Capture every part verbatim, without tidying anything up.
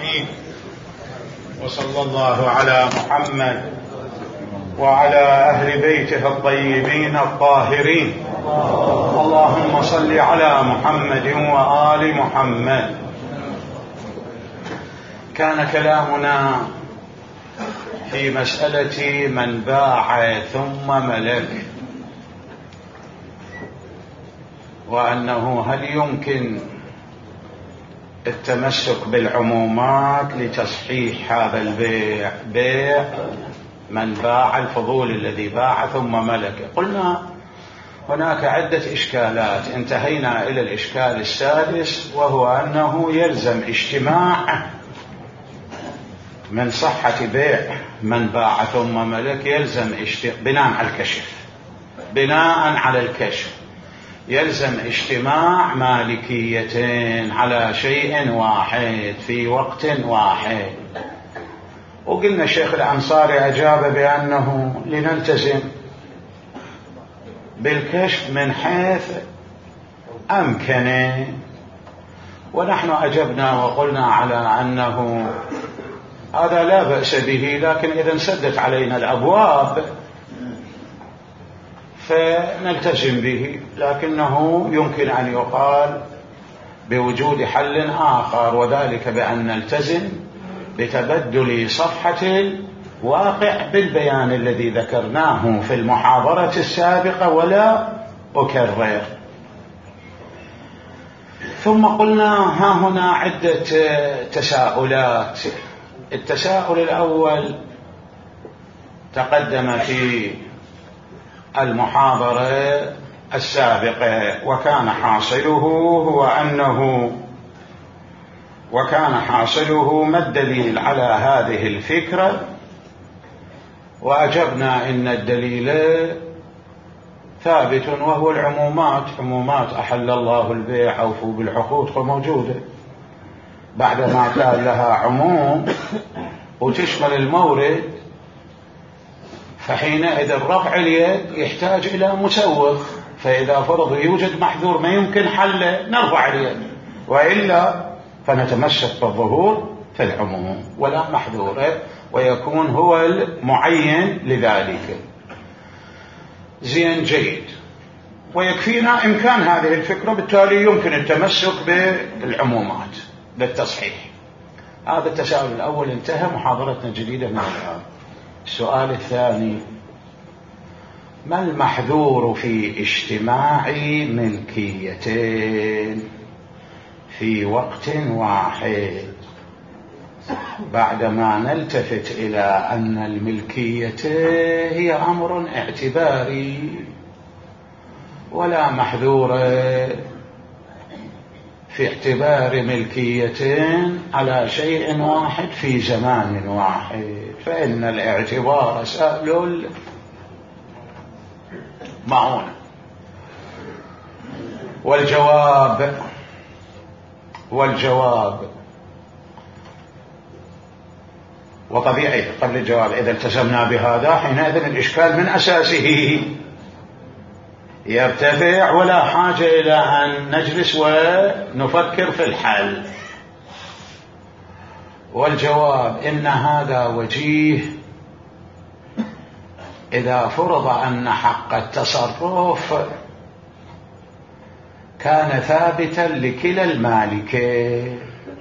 العالمين، وصلى الله على محمد وعلى أهل بيته الطيبين الطاهرين. اللهم صل على محمد وآل محمد. كان كلامنا في مسألة من باع ثم ملك، وأنه هل يمكن التمسك بالعمومات لتصحيح هذا البيع، بيع من باع الفضول الذي باع ثم ملك. قلنا هناك عدة إشكالات، انتهينا إلى الإشكال السادس، وهو أنه يلزم اجتماع من صحة بيع من باع ثم ملك، يلزم بناء على الكشف بناء على الكشف يلزم اجتماع مالكيتين على شيء واحد في وقت واحد. وقلنا الشيخ الأنصاري أجاب بأنه لنلتزم بالكشف من حيث أمكن، ونحن أجبنا وقلنا على أنه هذا لا بأس به، لكن إذا انسدت علينا الأبواب فنلتزم به، لكنه يمكن أن يقال بوجود حل آخر، وذلك بأن نلتزم بتبدل صفحة الواقع بالبيان الذي ذكرناه في المحاضرة السابقة ولا أكرر. ثم قلنا ها هنا عدة تساؤلات. التساؤل الأول تقدم في المحاضرة السابقة، وكان حاصله هو أنه وكان حاصله ما الدليل على هذه الفكرة، وأجبنا إن الدليل ثابت وهو العمومات. عمومات أحل الله البيع أوفوا بالعقود فموجودة، بعدما كان لها عموم وتشمل المورد، فحينئذ رفع اليد يحتاج إلى مسوغ، فإذا فرض يوجد محذور ما يمكن حله نرفع اليد، وإلا فنتمسك بالظهور في العموم ولا محذور، ويكون هو المعين لذلك. زين جيد، ويكفينا إمكان هذه الفكرة، بالتالي يمكن التمسك بالعمومات للتصحيح. هذا التساؤل الأول انتهى، محاضرتنا جديدة من الآن. السؤال الثاني: ما المحذور في اجتماع ملكيتين في وقت واحد، بعدما نلتفت إلى أن الملكية هي أمر اعتباري ولا محذور في اعتبار ملكيتين على شيء واحد في زمان واحد، فإن الاعتبار سهل معونة. والجواب والجواب وطبيعي قبل الجواب إذا التزمنا بهذا حينئذ الإشكال من أساسه يرتفع، ولا حاجة إلى أن نجلس ونفكر في الحل. والجواب إن هذا وجيه إذا فرض أن حق التصرف كان ثابتا لكلا المالكين،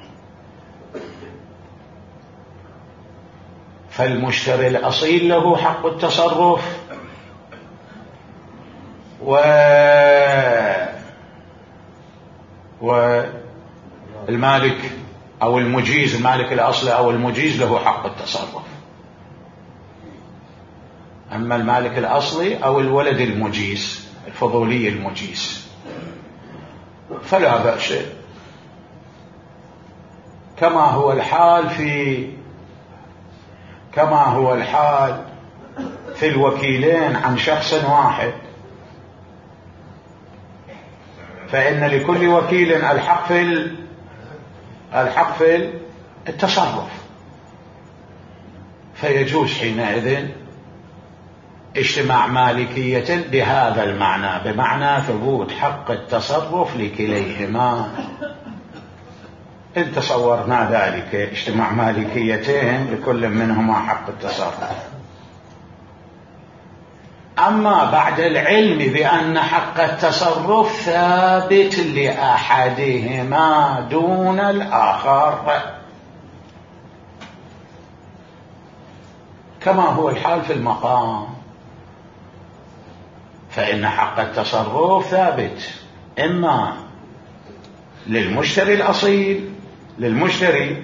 فالمشتري الأصيل له حق التصرف، و والمالك أو المجيز، المالك الأصلي أو المجيز له حق التصرف. أما المالك الأصلي أو الولد المجيز الفضولي المجيز فلا بأس، كما هو الحال في كما هو الحال في الوكيلين عن شخص واحد، فإن لكل وكيل الحق في الحق في التصرف، فيجوز حينئذ اجتماع مالكية بهذا المعنى، بمعنى ثبوت حق التصرف لكليهما. إن تصورنا ذلك اجتماع مالكيتين لكل منهما حق التصرف. أما بعد العلم بأن حق التصرف ثابت لأحدهما دون الآخر كما هو الحال في المقام، فإن حق التصرف ثابت إما للمشتري الأصيل، للمشتري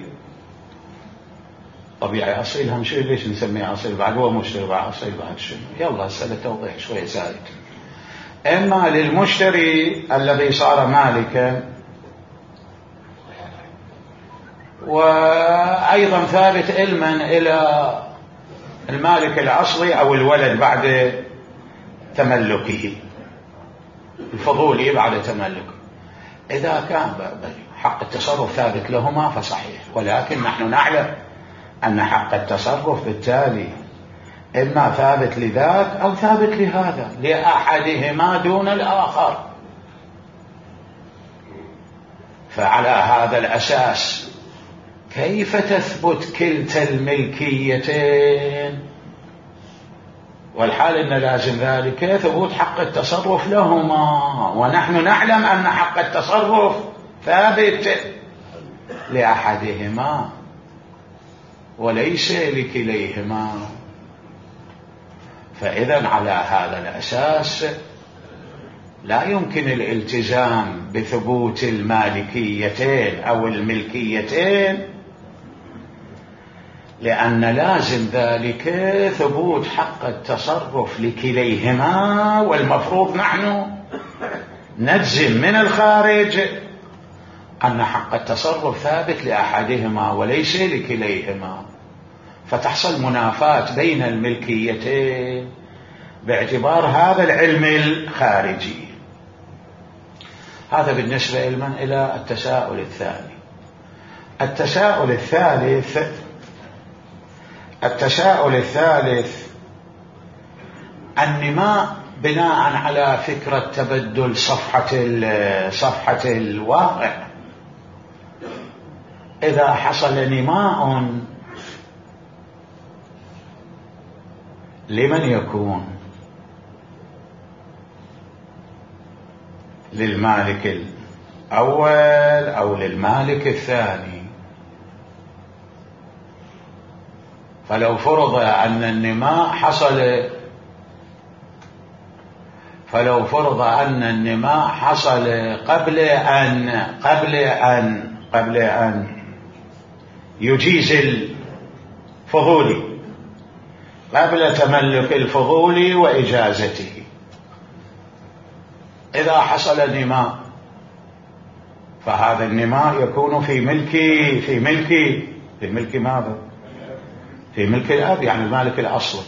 طبيعي أصيل هم شيء، ليش نسميه أصيل بعد؟ هو مشتري بعد أصيل بعد شنو؟ يلا هسه توضيح شوي زايد. إما للمشتري الذي صار مالكا، وأيضا ثابت علما إلى المالك الأصلي أو الولد بعد تملكه، الفضولي بعد تملكه. إذا كان حق التصرف ثابت لهما فصحيح، ولكن نحن نعلم أن حق التصرف بالتالي إما ثابت لذاك أو ثابت لهذا، لأحدهما دون الآخر. فعلى هذا الأساس كيف تثبت كلتا الملكيتين والحال أن لازم ذلك ثبوت حق التصرف لهما، ونحن نعلم أن حق التصرف ثابت لأحدهما وليس لكليهما. فإذا على هذا الأساس لا يمكن الالتزام بثبوت المالكيتين أو الملكيتين، لأن لازم ذلك ثبوت حق التصرف لكليهما، والمفروض نحن نجزم من الخارج أن حق التصرف ثابت لأحدهما وليس لكليهما، فتحصل منافاة بين الملكيتين باعتبار هذا العلم الخارجي. هذا بالنسبة علما إلى التساؤل الثاني. التساؤل الثالث التساؤل الثالث النماء بناء على فكرة تبدل صفحة صفحة الواقع. إذا حصل نماء لمن يكون؟ للمالك الأول أو للمالك الثاني؟ فلو فرض أن النماء حصل فلو فرض أن النماء حصل قبل أن قبل أن قبل أن يجيز الفضولي، قبل تملك الفضولي وإجازته، إذا حصل نماء فهذا النماء يكون في ملك في ملك في ملك ماذا؟ في ملك الأب، يعني المالك الأصلي.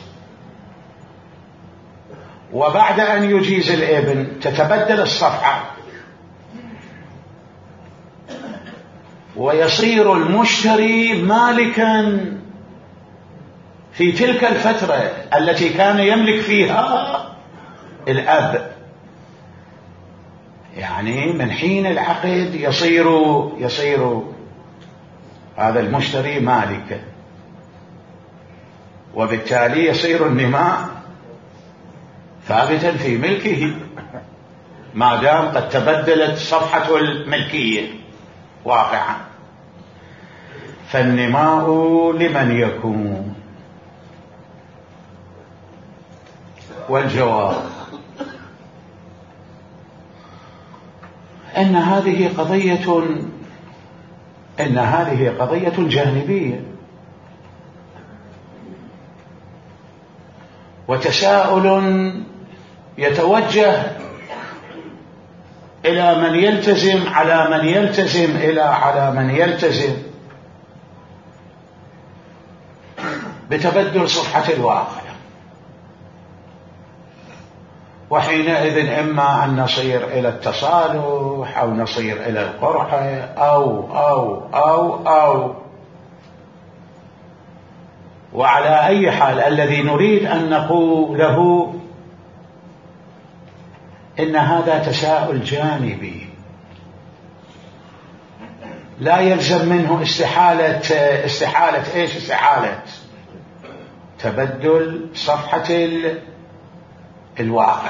وبعد أن يجيز الابن تتبدل الصفحة ويصير المشتري مالكا في تلك الفترة التي كان يملك فيها الأب، يعني من حين العقد يصير يصير هذا المشتري مالكا، وبالتالي يصير النماء ثابتا في ملكه ما دام قد تبدلت صفحة الملكية واقعا. فالنماء لمن يكون؟ والجواب أن هذه قضية أن هذه قضية جانبية، وتساؤل يتوجه إلى من يلتزم على من يلتزم إلى على من يلتزم بتبدل صفحة الواقع. وحينئذ إما أن نصير إلى التصالح أو نصير إلى القرعة أو أو أو أو وعلى أي حال الذي نريد أن نقوله إن هذا تساؤل جانبي، لا يلزم منه استحالة استحالة ايش استحالة تبدل صفحة الواقع.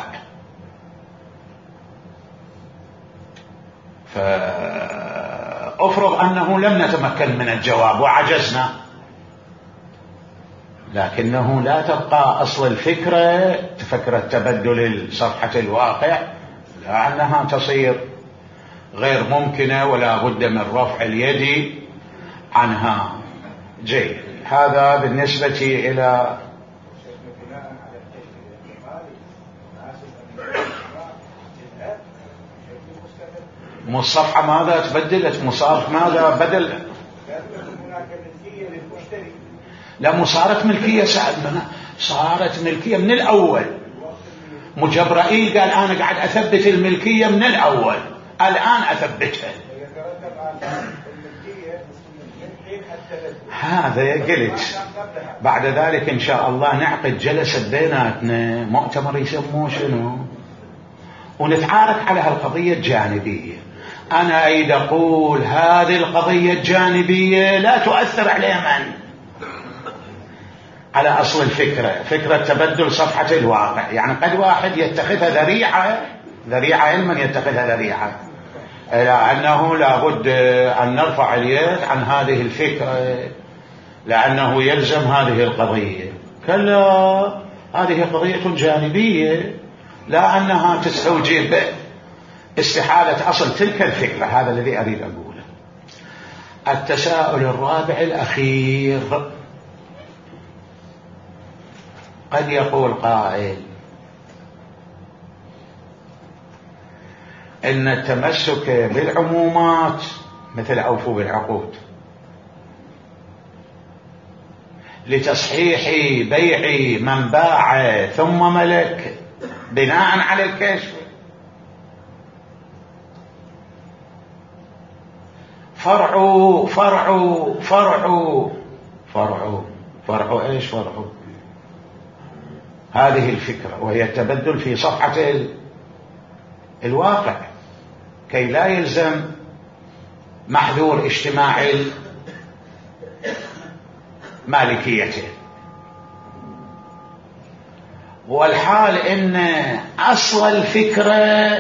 فأفرض أنه لم نتمكن من الجواب وعجزنا، لكنه لا تبقى أصل الفكرة فكرة تبدل صفحة الواقع، لأنها تصير غير ممكنة ولا بد من رفع اليد عنها. جيد، هذا بالنسبة إلى مصفحة ماذا تبدلت، مصارف ماذا بدل، لا مو صارت ملكية سعدنا، صارت ملكية من الأول. مجبرائيل قال أنا قاعد أثبت الملكية من الأول، الآن أثبتها. هذا قلت بعد ذلك إن شاء الله نعقد جلسة بيناتنا مؤتمر يسموه شنو، ونتعارك على هالقضية الجانبية. أنا أيد أقول هذه القضية الجانبية لا تؤثر على من، على أصل الفكرة، فكرة تبدل صفحة الواقع. يعني قد واحد يتخذها ذريعة، ذريعة علما يتخذها ذريعة إلى أنه لابد أن نرفع اليد عن هذه الفكرة لأنه يلزم هذه القضية. كلا، هذه قضية جانبية لا أنها تستوجب استحالة أصل تلك الفكرة. هذا الذي أريد أقوله. التساؤل الرابع الأخير، قد يقول قائل إن التمسك بالعمومات مثل أوفوا بالعقود لتصحيح بيع من باع ثم ملك بناء على الكشف فرع فرع فرع فرع فرع ايش فرع هذه الفكرة، وهي التبدل في صفحة الواقع كي لا يلزم محذور اجتماع مالكيته. والحال ان اصل الفكرة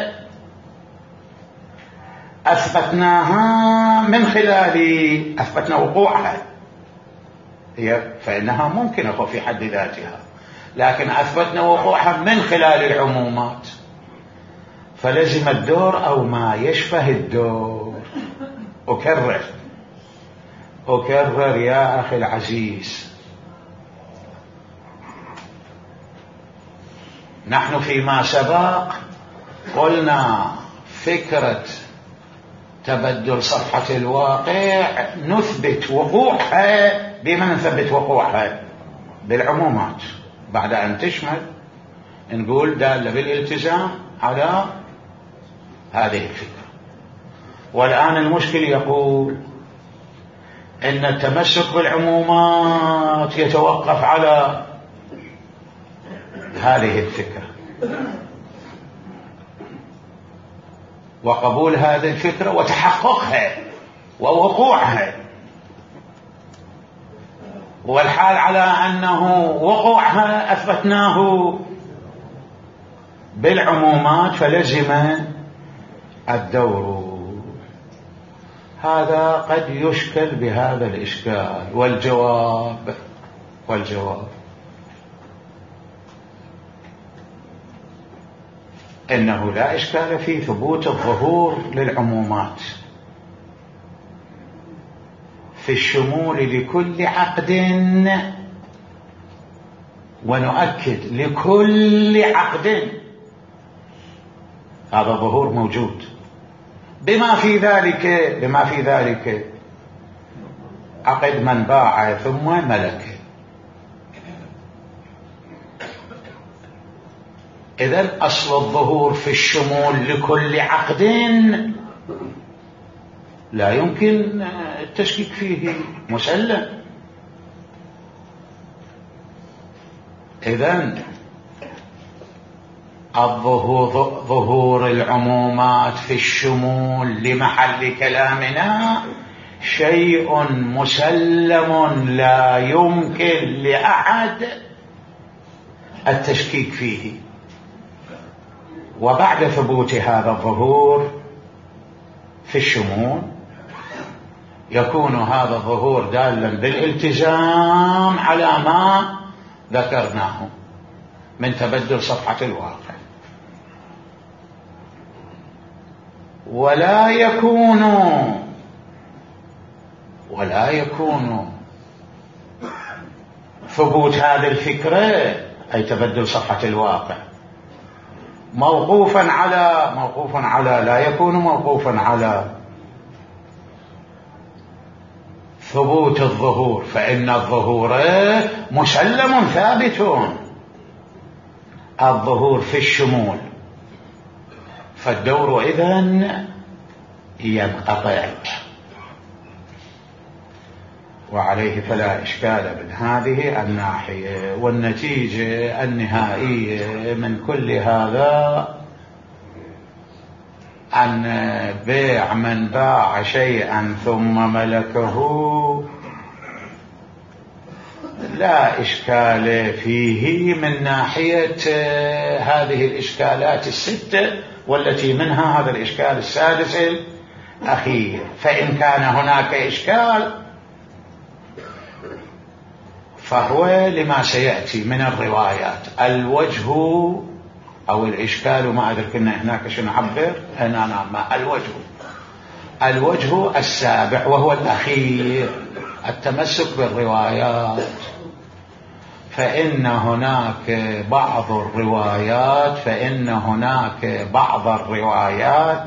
اثبتناها من خلال اثبتنا وقوعها، هي فانها ممكنة في حد ذاتها، لكن اثبتنا وقوعها من خلال العمومات، فلزم الدور او ما يشبه الدور. اكرر اكرر يا اخي العزيز، نحن فيما سبق قلنا فكرة تبدل صفحة الواقع نثبت وقوعها. بما نثبت وقوعها؟ بالعمومات، بعد أن تشمل نقول دالة بالالتزام على هذه الفكرة. والآن المشكل يقول إن التمسك بالعمومات يتوقف على هذه الفكرة وقبول هذه الفكرة وتحققها ووقوعها، والحال على أنه وقوعها أثبتناه بالعمومات فلزم الدور. هذا قد يشكل بهذا الإشكال. والجواب والجواب إنه لا إشكال في ثبوت الظهور للعمومات في الشمول لكل عقد، ونؤكد لكل عقد، هذا ظهور موجود، بما في ذلك بما في ذلك عقد من باع ثم ملك. إذن أصل الظهور في الشمول لكل عقد لا يمكن التشكيك فيه، مسلم. إذن الظهور ظهور العمومات في الشمول لمحل كلامنا شيء مسلم لا يمكن لأحد التشكيك فيه. وبعد ثبوت هذا الظهور في الشمول يكون هذا الظهور دالا بالالتزام على ما ذكرناه من تبدل صفحة الواقع. ولا يكون ولا يكون ثبوت هذه الفكرة أي تبدل صفحة الواقع موقوفا على موقوفا على لا يكون موقوفا على ثبوت الظهور، فإن الظهور مسلم ثابت، الظهور في الشمول، فالدور إذن ينقطع. وعليه فلا إشكال من هذه الناحية. والنتيجة النهائية من كل هذا أن بيع من باع شيئا ثم ملكه لا إشكال فيه من ناحية هذه الإشكالات الستة، والتي منها هذا الإشكال السادس الأخير. فإن كان هناك إشكال فهو لما سيأتي من الروايات. الوجه أو الإشكال ما أدري كنا هناك شو نعبر هنا ما الوجه الوجه السابع وهو الأخير التمسك بالروايات. فإن هناك بعض الروايات فإن هناك بعض الروايات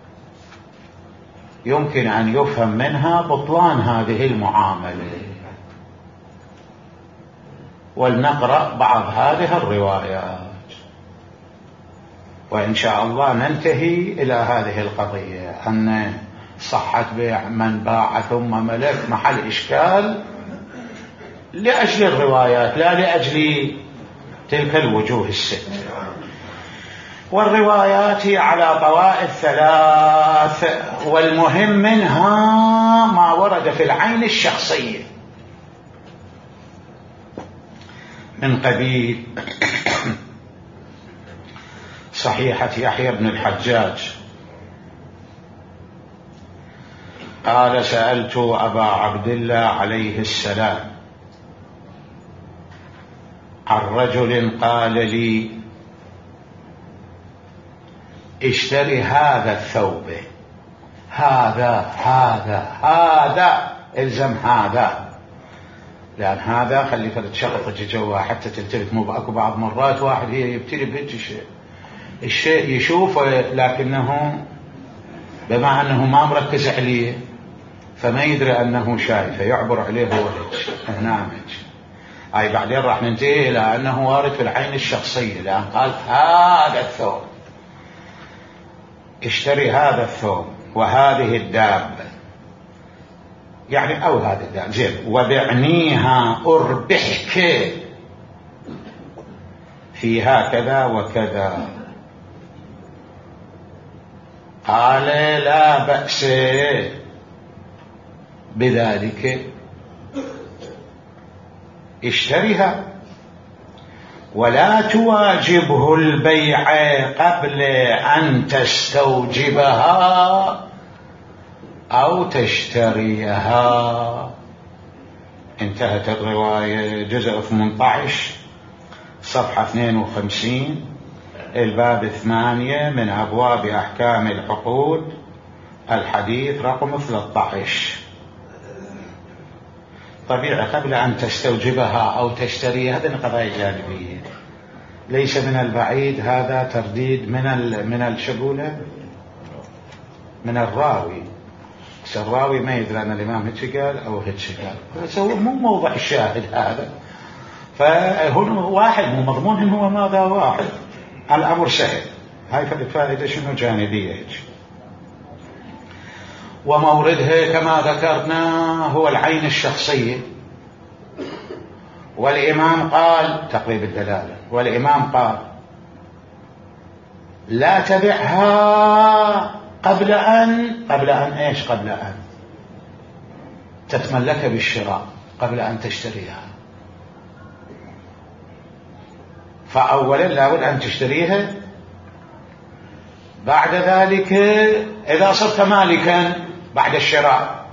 يمكن أن يفهم منها بطلان هذه المعاملة، ولنقرأ بعض هذه الروايات وإن شاء الله ننتهي إلى هذه القضية، أن صحة بيع من باع ثم ملك محل إشكال لأجل الروايات لا لأجل تلك الوجوه الست. والروايات هي على طوائف ثلاث، والمهم منها ما ورد في العين الشخصية من قبيل صحيحة يحيى بن الحجاج قال: سألت أبا عبد الله عليه السلام عن رجل قال لي: اشتري هذا الثوب، هذا هذا هذا الزم هذا، لأن هذا خلي فرد شغط جوا حتى تلتفت. مو بأكو بعض مرات واحد هي يبتلي بهيك شيء الشيء يشوفه لكنه بما أنه ما مركز عليه فما يدري أنه شايفه، يعبر عليه هو هيك هنا هيك. أي بعدين راح ننتهي إلى أنه وارد في العين الشخصية، لأن قال هذا الثوب، اشتري هذا الثوب وهذه الدابة، يعني أو هذا الدابة زين، وبعنيها أربحك فيها كذا وكذا. قال: لا بأس بذلك، اشتريها ولا تواجبه البيع قبل أن تستوجبها أو تشتريها. انتهت الرواية. جزء ثمانية عشر صفحة اثنين وخمسين الباب ثمانية من أبواب أحكام العقود، الحديث رقم ثلاثة عشر. طبيعي قبل أن تستوجبها أو تشتريها هذه قضايا جانبية، ليس من البعيد هذا ترديد من ال من الشغولة من الراوي. بس الراوي ما يدري أن الإمام هيك قال أو هيك قال، بس هو مو موضع الشاهد هذا. فهنا واحد مو مضمون هو ماذا واحد، الأمر سهل. هاي فالفائدة شنو جانبية هيك. وموردها كما ذكرنا هو العين الشخصية. والإمام قال تقريب الدلالة، والإمام قال: لا تبعها قبل أن قبل أن إيش قبل أن تتملك بالشراء قبل أن تشتريها، فأولا لابد أن تشتريها، بعد ذلك إذا صرت مالكا بعد الشراء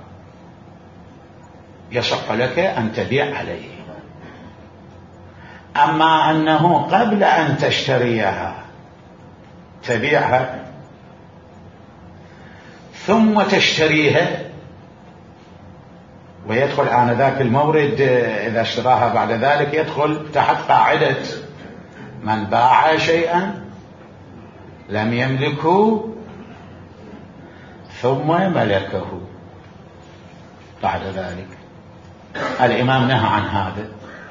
يصح لك أن تبيع عليه. أما أنه قبل أن تشتريها تبيعها ثم تشتريها ويدخل آنذاك المورد إذا اشتراها بعد ذلك يدخل تحت قاعدة من باع شيئا لم يملكه ثم ملكه بعد ذلك. الإمام نهى عن هذا،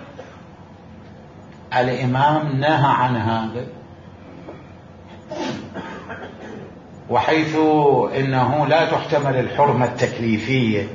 الإمام نهى عن هذا، وحيث إنه لا تحتمل الحرمة التكليفية،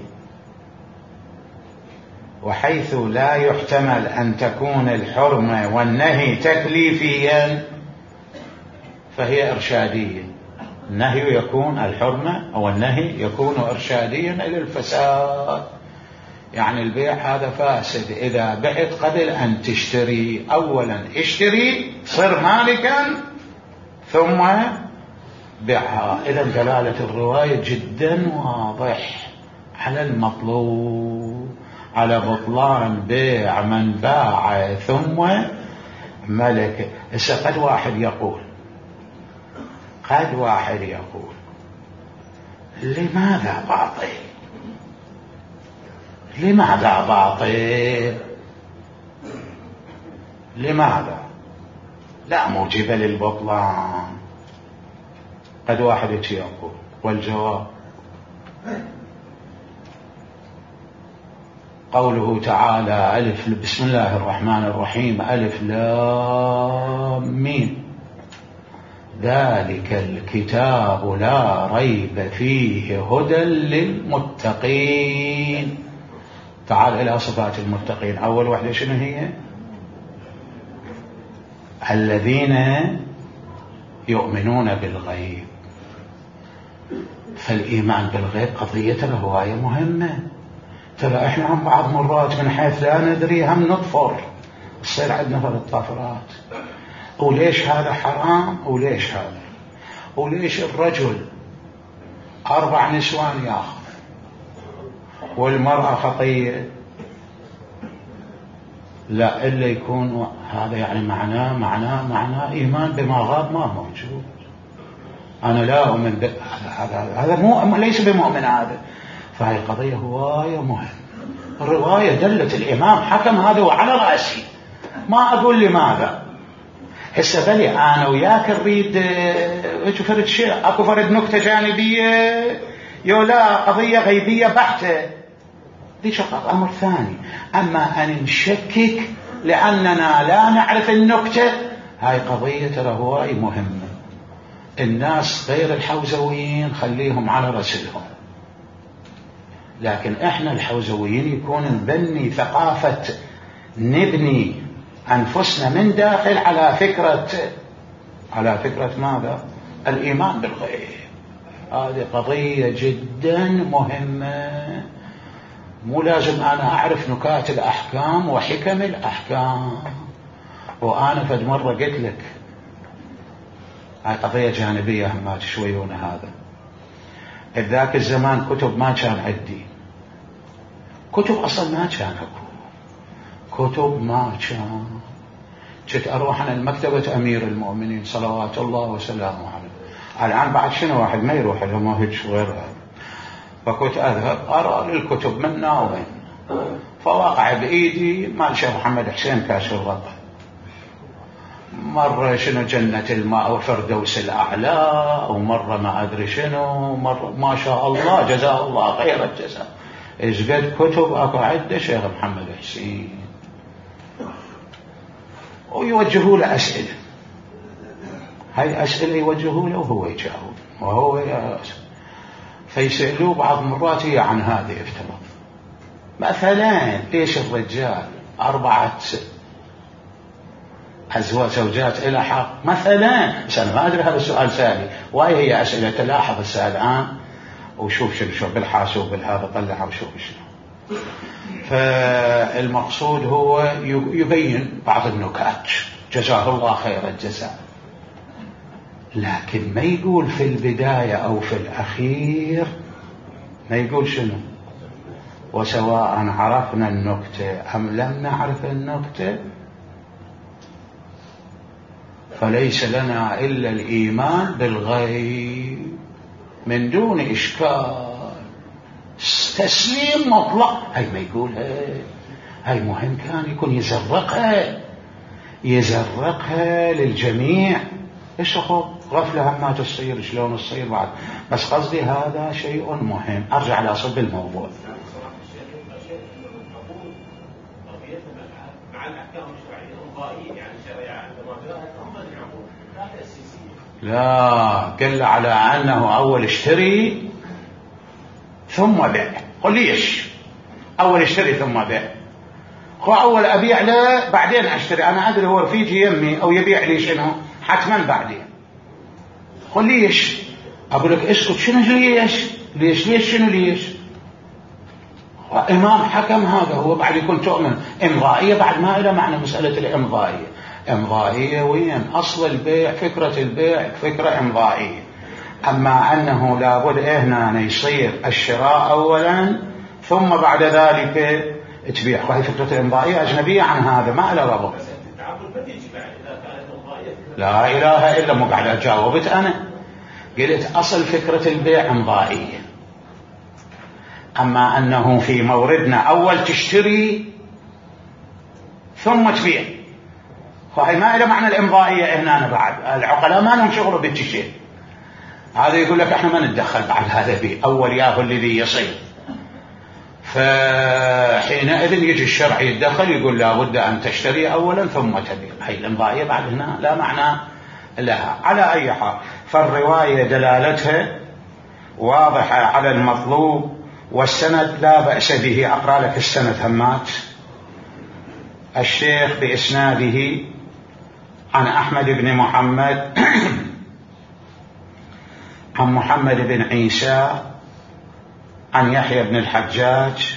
وحيث لا يحتمل أن تكون الحرمة والنهي تكليفيا فهي إرشادية. النهي يكون الحرمة أو النهي يكون إرشاديا إلى الفساد، يعني البيع هذا فاسد. إذا بعت قبل أن تشتري أولا اشتري صر مالكا ثم بيعها. إذا دلالة الرواية جدا واضح على المطلوب، على بطلان بيع من باع ثم ملك. إذا قد واحد يقول قد واحد يقول لماذا باطل؟ لماذا باطل؟ لماذا؟ لا موجب للبطلان. قد واحد يقول، والجواب قوله تعالى ألف بسم الله الرحمن الرحيم ألف لام ميم ذلك الكتاب لا ريب فيه هدى للمتقين. تعال إلى صفات المتقين. أول واحدة شنو هي؟ الذين يؤمنون بالغيب. فالإيمان بالغيب قضية الهواية مهمة. ترى احنا عن بعض مرات من حيث لا ندري هم نطفر، تصير عندنا فرق طفرات، وليش هذا حرام وليش هذا، وليش الرجل أربع نسوان ياخذ والمرأة خطية؟ لا، إلا يكون هذا يعني معناه معناه معناه إيمان بما غاب ما موجود. أنا لا أؤمن ب... هذا هذا مو ليس بمؤمن هذا. فهي قضية هواية مهمة. الرواية دلت الإمام حكم هذا وعلى رأسي، ما أقول لماذا. هسه بلي أنا وياك نريد ايش فرد شيء، أكو فرد نكتة جانبية يو لا قضية غيبية بحتة، دي شقق أمر ثاني. أما أن نشكك لأننا لا نعرف النكتة، هاي قضية الهواية مهمة. الناس غير الحوزويين خليهم على رسلهم، لكن احنا الحوزويين يكون نبني ثقافة، نبني أنفسنا من داخل على فكرة على فكرة ماذا؟ الإيمان بالغيب. هذه قضية جدا مهمة. مو لازم أنا أعرف نكات الأحكام وحكم الأحكام. وأنا فد مرة قلت لك هاي قضية جانبية هم ما تشويون هذا. ذاك الزمان كتب ما كان عندي، كتب أصلا ما كان أكو كتب ما كان. كنت أروح أنا المكتبة أمير المؤمنين صلوات الله وسلامه عليه. الآن بعد شنو واحد ما يروح لهم ما هيك غير، فكنت أذهب أرى للكتب منا وين. فوقع بإيدي مال شيخ محمد حسين كاشف الغطاء، مرة شنو جنة الماء وفردوس الأعلى، ومرة ما أدري شنو، مرة ما شاء الله جزاه الله خير الجزاء. إيش قد كتب أكو عدة شيخ محمد حسين، ويوجهوا له أسئلة. هاي أسئلة يوجهوا له وهو يجاوب، وهو فيسألوه بعض مرات هي عن هذه افترض مثلا ليش الرجال أربعة أزواج زوجات إلى حق مثلا. بس أنا ما أدري هذا السؤال سالي، وهي هي أسئلة تلاحظ السؤال الآن وشوف شنو شو بالحاسوب بالهذا طلعها وشوف شنو. فالمقصود هو يبين بعض النكات جزاه الله خير الجزاء، لكن ما يقول في البداية أو في الأخير، ما يقول شنو وسواء عرفنا النكتة أم لم نعرف النكتة فليس لنا إلا الإيمان بالغيب من دون إشكال، تسليم مطلق. هاي ما يقولها، هاي مهم كان يكون يزرقها يزرقها للجميع. ايش اخو غفلة هم ما تصير، شلون تصير بعد، بس قصدي هذا شيء مهم. ارجع لأصل الموضوع. لا، قل على أنه أول اشتري ثم بيع. قل ليش أول اشتري ثم بيع؟ هو أول أبيع له بعدين أشتري. أنا أدري هو رفيجي يمي أو يبيع لي شنو حتما بعدين. قل ليش؟ أقول لك اسكت. شنو ليش ليش ليش شنو ليش؟ إمام حكم هذا هو بعد يكون تؤمن إمضائية، بعد ما إلى معنى مسألة الإمضائية. إمضائية وين أصل البيع؟ فكرة البيع فكرة إمضائية. أما أنه لابد هنا يصير الشراء أولا ثم بعد ذلك تبيع، وهي فكرة الإمضائية أجنبية عن هذا، ما له ربط. لا إله إلا، مو قاعد أجاوبت أنا، قلت أصل فكرة البيع إمضائية. أما أنه في موردنا أول تشتري ثم تبيع، فهي ما إلى معنى الإمضائية هنا. أنا بعد العقلاء ما لهم شغل بالتشيء هذا، يقول لك احنا ما نتدخل بعد هذا بي أول ياهو الذي يصير. فحينئذ يجي الشرع يتدخل يقول لا بد أن تشتري أولا ثم تبيع. هي الإمضائية بعد هنا لا معنى لها. على أي حال فالرواية دلالتها واضحة على المطلوب، والسند لا بأس به. أقرأ لك السند همات. الشيخ بإسناده عن أحمد بن محمد عن محمد بن عيسى عن يحيى بن الحجاج،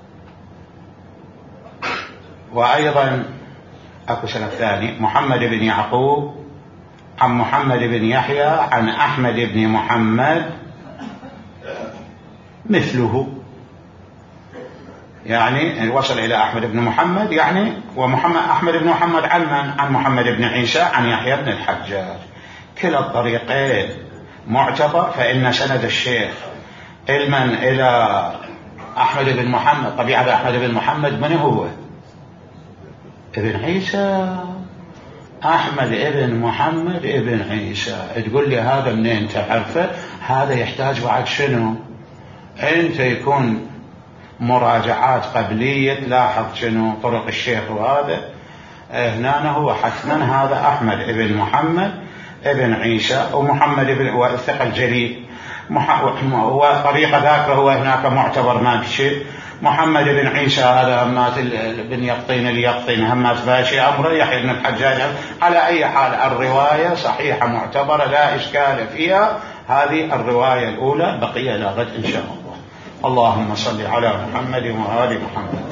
وأيضا أكو سند ثاني محمد بن يعقوب عن محمد بن يحيى عن أحمد بن محمد مثله، يعني وصل إلى أحمد بن محمد، يعني ومحمد أحمد بن محمد عن من؟ عن محمد بن عيسى عن يحيى بن الحجاج. كلا الطريقين معتبر. فإن سند الشيخ علما إلى أحمد بن محمد. طبيعة أحمد بن محمد من هو؟ ابن عيسى. أحمد ابن محمد ابن عيسى. تقول لي هذا منين تعرفه؟ هذا يحتاج بعد شنو؟ أنت يكون مراجعات قبلية تلاحظ شنو طرق الشيخ. وهذا هنا هو حتما هذا أحمد ابن محمد ابن عيسى ومحمد بن والثقة الجليل. وطريقة ذاك هو هناك معتبر ما بشيء. محمد بن عيسى هذا همات بن يقطين اليقطين همات باشي أمره يحيى بن الحجاج. على أي حال الرواية صحيحة معتبرة لا إشكال فيها. هذه الرواية الأولى، بقية لا غد إن شاء الله. اللهم صل على محمد وآل محمد.